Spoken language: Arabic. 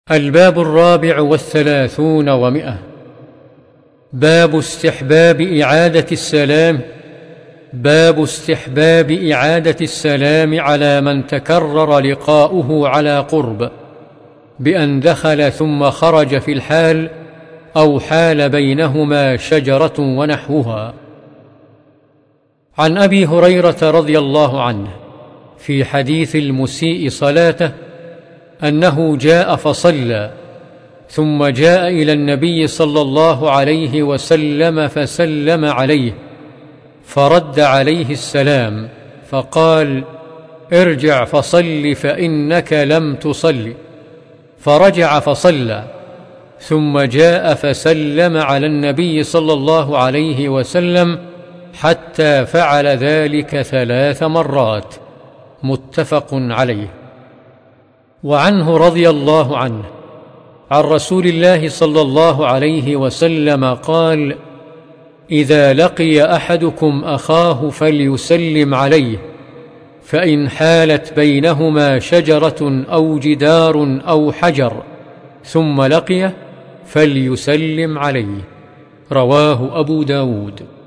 الباب 34 باب استحباب إعادة السلام. باب استحباب إعادة السلام على من تكرر لقاؤه على قرب، بأن دخل ثم خرج في الحال أو حال بينهما شجرة ونحوها. عن أبي هريرة رضي الله عنه في حديث المسيء صلاته أنه جاء فصلى، ثم جاء إلى النبي صلى الله عليه وسلم فسلم عليه، فرد عليه السلام فقال: ارجع فصل فإنك لم تصل. فرجع فصلى، ثم جاء فسلم على النبي صلى الله عليه وسلم حتى فعل ذلك 3 مرات. متفق عليه. وعنه رضي الله عنه عن رسول الله صلى الله عليه وسلم قال: إذا لقي أحدكم أخاه فليسلم عليه، فإن حالت بينهما شجرة أو جدار أو حجر ثم لقيه فليسلم عليه. رواه أبو داود.